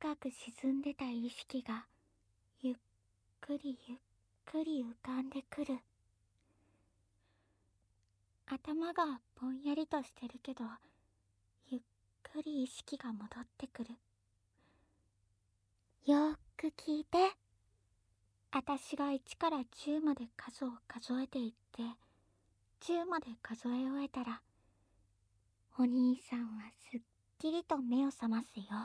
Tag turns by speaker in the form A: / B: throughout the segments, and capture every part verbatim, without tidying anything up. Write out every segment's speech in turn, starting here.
A: 深く沈んでた意識がゆっくりゆっくり浮かんでくる。頭がぼんやりとしてるけど、ゆっくり意識が戻ってくる。よーく聞いて。あたしがいちからじゅうまで数を数えていって、じゅうまで数え終えたら、お兄さんはすっきりと目を覚ますよ。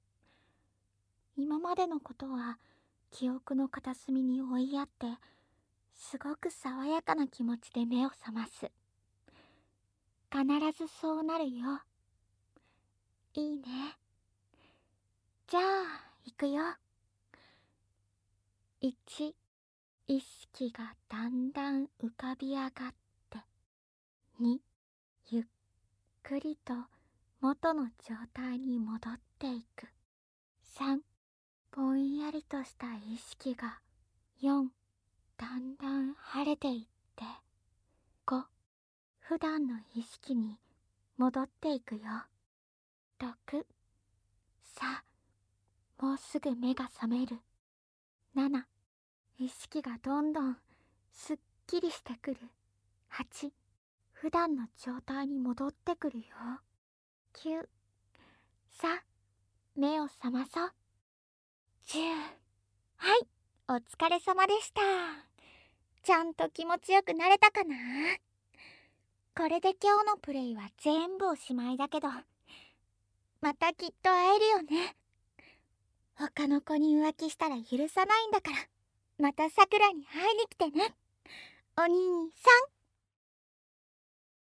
A: 今までのことは記憶の片隅に追いやって、すごく爽やかな気持ちで目を覚ます。必ずそうなるよ。いいね。じゃあ、行くよ。いち、意識がだんだん浮かび上がって。に、ゆっくりと元の状態に戻っていく。さん、ぼんやりとした意識が。よん、だんだん晴れていって。ご、普段の意識に戻っていくよ。ろく、さあ、もうすぐ目が覚める。なな、意識がどんどんすっきりしてくる。はち、普段の状態に戻ってくるよ。きゅう、さあ、目を覚まそう。じゅう、はい、お疲れ様でした。ちゃんと気持ちよくなれたかな？これで今日のプレイは全部おしまいだけど、またきっと会えるよね。他の子に浮気したら許さないんだから、またさくらに会いに来てね。お兄さん。